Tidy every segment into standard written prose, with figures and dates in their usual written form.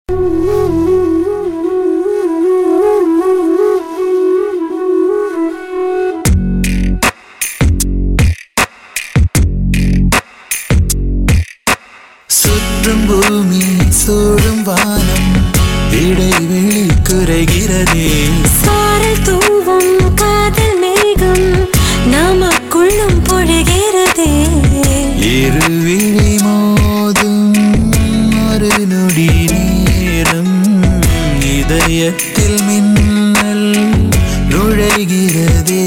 சுற்றும் பூமி சூழும் வானம் இடைவெளி குறைகிறதே. சாரல் தூவும் காதல் மேகம் நமக்குள்ளும் பொழுகிறதே. இருவிழி மோதும் ஒரு நொடி நேரம் இதயத்தில் மின்னல் நுழைகிறதே.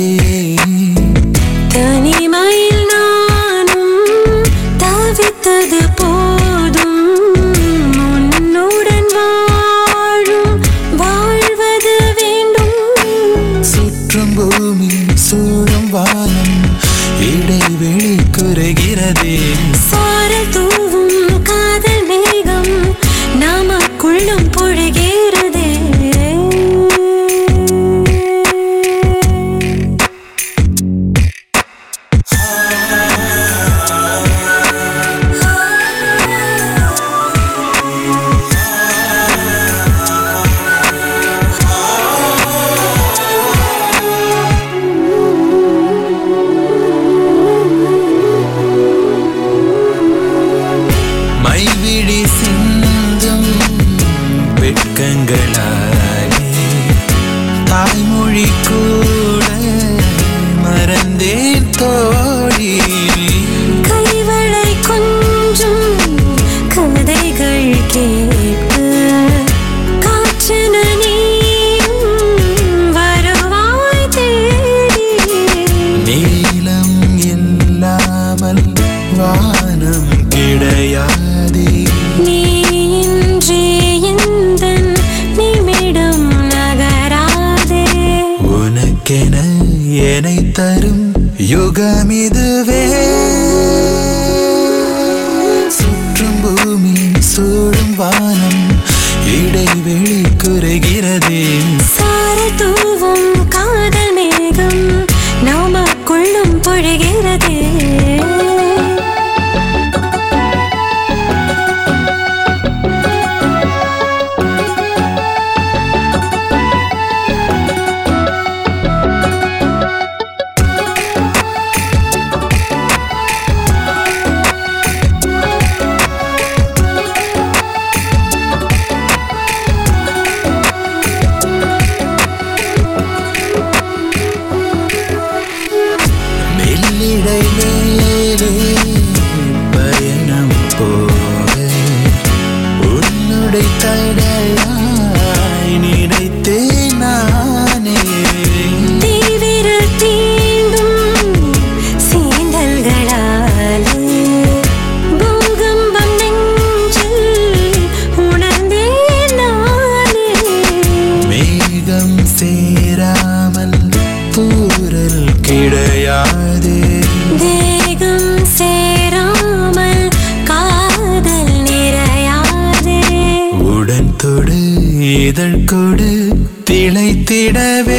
தனிமையில் நானும் தவித்தது போதும் உன்னுடன் வாழும் வாழ்வது வேண்டும். சுற்றும் பூமி சூழும் வானம் இடைவெளி குறைகிறதே. சாரல் தூவும் காதல் மேகம் நமக்குள்ளும் பொழுகிறதே. மைவிழி சிந்தும் வெட்கங்களாலே தாய்மொழி கூட மறந்தேன் தோழி. கைவளை கொஞ்சம் கதைகள் கேட்க காற்றென நீயும் வருவாய் தேடி. நீலம் இல்லாமல் வானம் கிடையாதே. நீ இன்றி எந்தன் நிமிடம் நகராதே. உனக்கென என்னை தரும் யுகம் இதுவே. சுற்றும் பூமி சூழும் வானம் இடைவெளி குறைகிறதே. சாரல் தூவும் காதல் மேகம் நமக்குள்ளும் பொழுகிறதே. மெல்லிடை மேலே பயணம் போக உன்னுடைய தடையாய் நினைத்தேன் நானே. தீவிரல் தீண்டும் சீண்டல்களாலே பூகம்பம் நெஞ்சில் உணர்ந்தேன் நானே. மேகம் சேராமல் தூறல் கிடையாதே. தேகம் சேராமல் காதல் நிறையாதே. உடன் தொடு இதழ் கொடு திளைத்திடவே.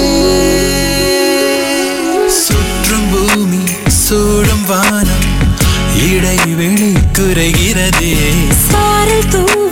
சுற்றும் பூமி சூழும் வானம் இடைவெளி குறைகிறதே. சாரல் தூவும்